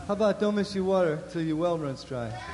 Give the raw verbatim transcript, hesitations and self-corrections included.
How about don't miss your water till your well runs dry?